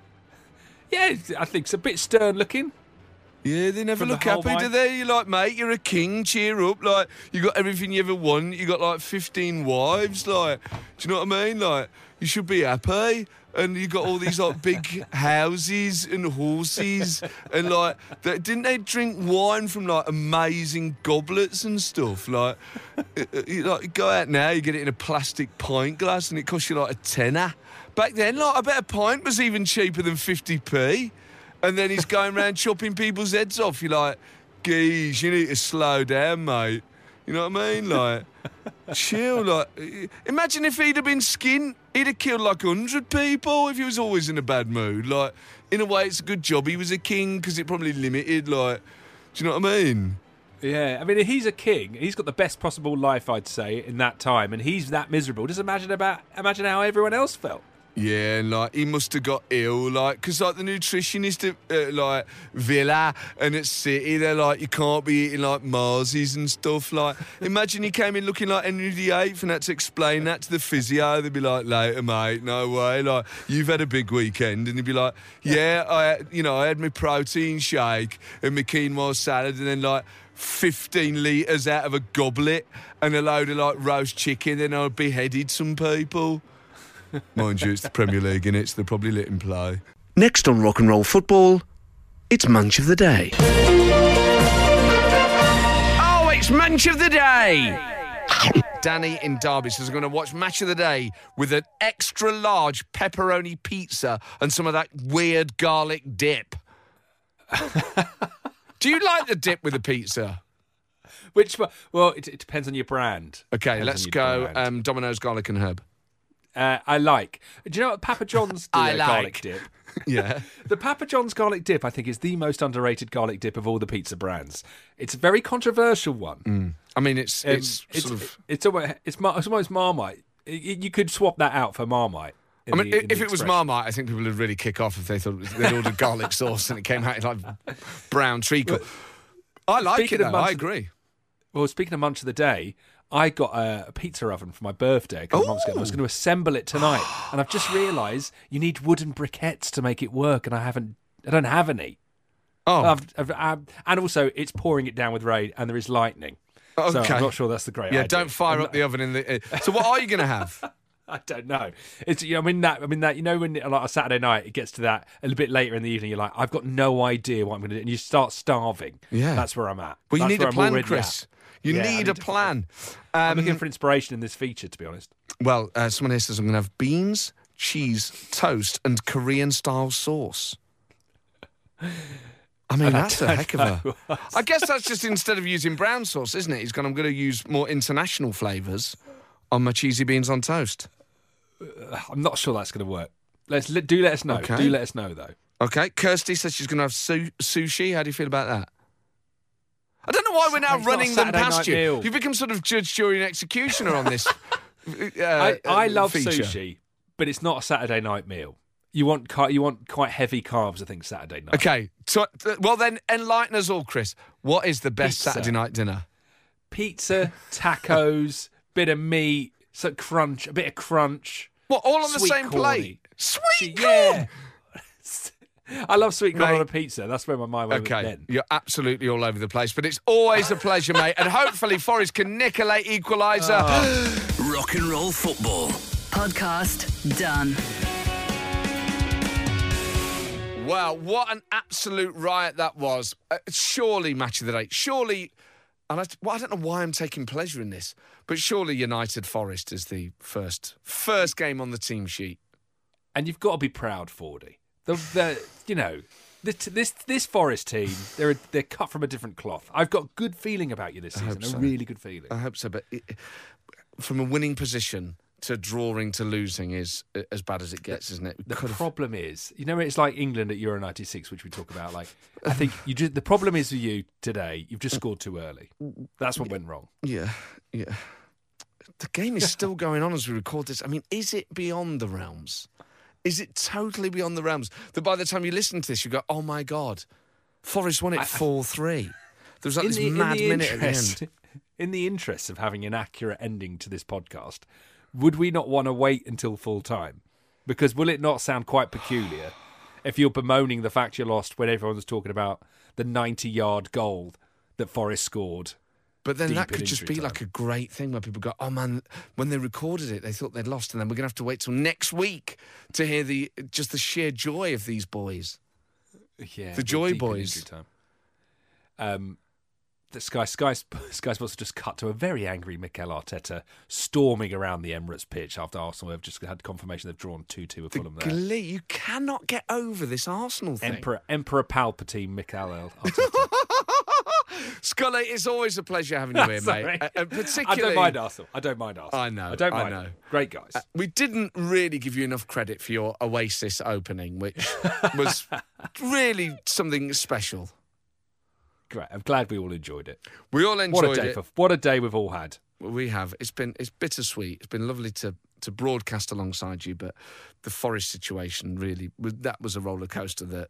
Yeah, I think it's a bit stern looking. Yeah, they never From the look whole happy, do vibe. they? You're like, mate, you're a king, cheer up. Like, you got everything you ever want. You got, like, fifteen wives. Like, do you know what I mean? Like, you should be happy. And you got all these, like, big houses and horses. And, like, they, didn't they drink wine from, like, amazing goblets and stuff? Like, uh, uh, you, like, you go out now, you get it in a plastic pint glass and it costs you, like, a tenner. Back then, like, I bet a pint was even cheaper than fifty p. And then he's going around chopping people's heads off. You're like, geez, you need to slow down, mate. You know what I mean? Like, chill. Like, imagine if he'd have been skint, he'd have killed like a hundred people if he was always in a bad mood. Like, in a way, it's a good job he was a king because it probably limited. Like, do you know what I mean? Yeah, I mean, if he's a king, he's got the best possible life, I'd say, in that time, and he's that miserable. Just imagine about imagine how everyone else felt. Yeah, and like he must have got ill, like because like the nutritionist at uh, like Villa and at City, they're like you can't be eating like Marsies and stuff. Like, imagine he came in looking like Henry the Eighth and had to explain that to the physio. They'd be like, "Later, mate, no way. Like you've had a big weekend," and he'd be like, "Yeah, I, you know, I had my protein shake and my quinoa salad, and then like." fifteen litres out of a goblet and a load of like roast chicken, then I beheaded some people. Mind you, it's the Premier League, innit? So they're probably let him play. Next on Rock and Roll Football, it's Munch of the Day. Oh, it's Munch of the Day! Danny in Derby says I'm going to watch Match of the Day with an extra large pepperoni pizza and some of that weird garlic dip. Do you like the dip with the pizza? Which one? Well, it, it depends on your brand. Okay, Depends let's on your go brand. um, Domino's garlic and herb. Uh, I like. Do you know what Papa John's do I their like. garlic dip? Yeah. The Papa John's garlic dip, I think, is the most underrated garlic dip of all the pizza brands. It's a very controversial one. Mm. I mean, it's Um, it's, it's sort of. it's almost it's, mar- it's almost Marmite. It- it- you could swap that out for Marmite. in I mean, the- in if the it was expression. Marmite, I think people would really kick off if they thought it was, they'd ordered garlic sauce and it came out in like brown treacle. I like it, speaking though. of Munch- I agree. Well, speaking of Munch of the Day, I got a, a pizza oven for my birthday a couple of months ago. And I was going to assemble it tonight, and I've just realised you need wooden briquettes to make it work, and I haven't. I don't have any. Oh, I've, I've, I've, and also, it's pouring it down with rain, and there is lightning. So okay. I'm not sure that's the great Yeah, idea. don't fire I'm up the oven in the. Uh, so, what are you going to have? I don't know. It's you know, I mean that. I mean that. You know, when like a Saturday night, it gets to that a little bit later in the evening. You're like, I've got no idea what I'm going to do, and you start starving. Yeah. That's where I'm at. Well, you That's need where a I'm plan, already Chris. at. You Yeah, I need need a a plan. I'm Um, looking for inspiration in this feature, to be honest. well, uh, someone here says I'm going to have beans, cheese, toast, and Korean-style sauce. I mean, that's a heck of a... I guess that's just instead of using brown sauce, isn't it? He's gone, I'm going to use more international flavours on my cheesy beans on toast. I'm not sure that's going to work. Let's let, do let us know. Okay. Do let us know though. Okay, Kirsty says she's going to have su- sushi. How do you feel about that? I don't know why we're now It's not a running them Saturday past night you. meal. You've become sort of judge, jury, and executioner on this. uh, I, I uh, love feature. sushi, but it's not a Saturday night meal. You want car- you want quite heavy carbs, I think, Saturday night. Okay, so, uh, well then, enlighten us all, Chris. What is the best Pizza. Saturday night dinner? Pizza, tacos, bit of meat, so crunch, a bit of crunch. What, all on the Sweet same corny. plate? Sweet Yeah. corn! I love sweet corn Mate. on a pizza. That's where my mind went Okay, then. you're absolutely all over the place, but it's always a pleasure, mate. And hopefully Forest can nick a late equaliser. Rock and Roll Football. Podcast done. Wow, what an absolute riot that was. Uh, surely match of the day. Surely, and I, well, I don't know why I'm taking pleasure in this, but surely United Forest is the first first game on the team sheet. And you've got to be proud, Fordy. The, the you know, this this this Forest team, they're they're cut from a different cloth. I've got good feeling about you this season. hope so. A really good feeling. I hope so, but it, from a winning position to drawing to losing is as bad as it gets, isn't it? We The could have- problem is, you know, it's like England at Euro ninety-six, which we talk about. Like, I think you just, the problem is with you today, you've just scored too early. That's what went wrong. Yeah, yeah. The game is still going on as we record this. I mean, is it beyond the realms? Is it totally beyond the realms that by the time you listen to this, you go, oh my God, Forest won it four three. There was like this mad minute at the end. In the interest of having an accurate ending to this podcast, would we not want to wait until full time? Because will it not sound quite peculiar if you're bemoaning the fact you lost when everyone's talking about the ninety-yard goal that Forest scored? But then deep that in could just injury be time? like a great thing where people go, oh man, when they recorded it, they thought they'd lost, and then we're going to have to wait till next week to hear the just the sheer joy of these boys. Yeah, The we're Joy deep in Boys. injury time. Um, the Sky Sky Sky Sports have just cut to a very angry Mikel Arteta storming around the Emirates pitch after Arsenal have just had confirmation they've drawn two two with The Fulham there. glee, you cannot get over this Arsenal thing. Emperor Emperor Palpatine Mikel Arteta. Scully, it's always a pleasure having you here, Sorry. mate. Uh, uh, I particularly, don't mind Arsenal. I don't mind Arsenal. I know, I don't I mind. know. them. Great guys. We didn't really give you enough credit for your Oasis opening, which was really something special. Great. I'm glad we all enjoyed it. We all What enjoyed a day it. for what a day we've all had. We have. It's been it's bittersweet. It's been lovely to to broadcast alongside you, but the Forest situation really, that was a roller coaster that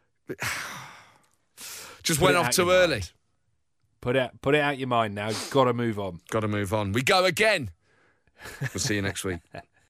just Put went it off out too your early. mind. Put it, put it out your mind now. Got to move on. Got to move on. We go again. We'll see you next week.